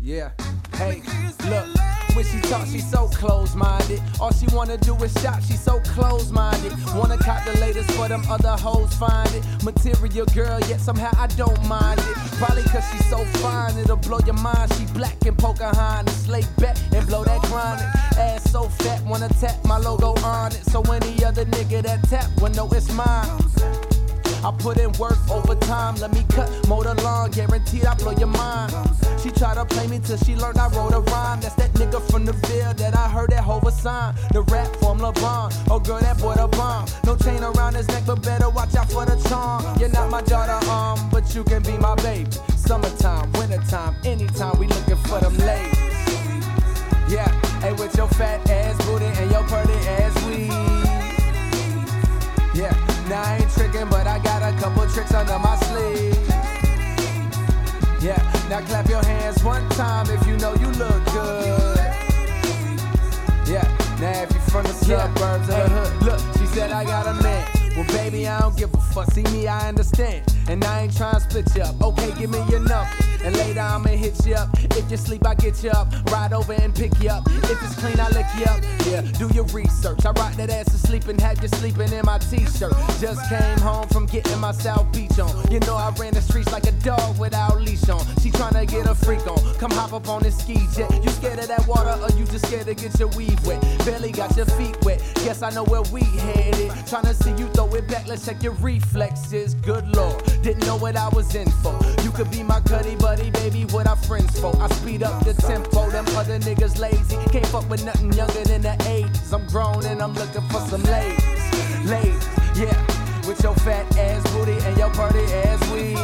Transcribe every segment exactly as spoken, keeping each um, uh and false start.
Yeah, hey, look, when she talk, she so close-minded. All she wanna do is shop, she so close-minded. Wanna cop the latest for them other hoes find it. Material girl, yet somehow I don't mind it. Probably cause she so fine, it'll blow your mind. She black and Pocahontas, lay back and blow that chronic. Ass so fat, wanna tap my logo on it. So any other nigga that tap, well know it's mine. I put in work overtime, let me cut, mow the lawn, guaranteed I blow your mind. She try to play me till she learned I wrote a rhyme. That's that nigga from the Ville that I heard that Hova sign. The rap from LeBron, oh girl that boy the bomb. No chain around his neck but better watch out for the charm. You're not my daughter, um, but you can be my baby. Summertime, wintertime, anytime we looking for them ladies. Yeah, hey with your fat ass booty and your pretty ass weed. Yeah, now I ain't tricking, but I got a couple tricks under my sleeve. Yeah, now clap your hands one time if you know you look good. Yeah, now if you from the suburbs yeah. of the hood. Look, she said I got a man. Well, baby, I don't give a fuck. See me, I understand. And I ain't trying to split you up. Okay, give me your number. And later I'ma hit you up. If you sleep, I get you up. Ride over and pick you up. If it's clean, I lick you up. Yeah, do your research. I rock that ass to sleep and have you sleeping in my t-shirt. Just came home from getting my South Beach on. You know I ran the streets like a dog without leash on. She tryna get a freak on. Come hop up on this ski jet. You scared of that water or you just scared to get your weave wet? Barely got your feet wet. Guess I know where we headed. Tryna see you throw it back. Let's check your reflexes. Good Lord, didn't know what I was in for. You could be my cuddy buddy, baby, what our friends for. I speed up the tempo, them other niggas lazy. Can't fuck with nothing younger than the eighties. I'm grown and I'm looking for some ladies. Ladies, yeah, with your fat ass booty and your pretty ass weed.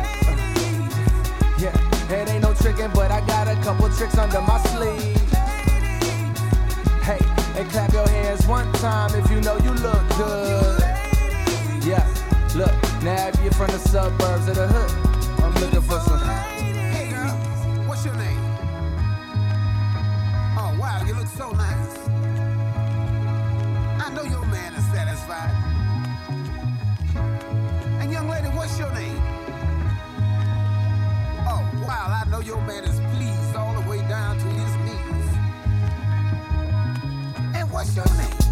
Yeah, it ain't no tricking, but I got a couple tricks under my sleeve. Hey, and clap your hands one time if you know you look good. Yeah, look, now if you're from the suburbs of the hood, I'm looking for some. Hey girl, what's your name? Oh wow, you look so nice. I know your man is satisfied. And young lady, what's your name? Oh wow, I know your man is pleased all the way down to his knees. And what's your name?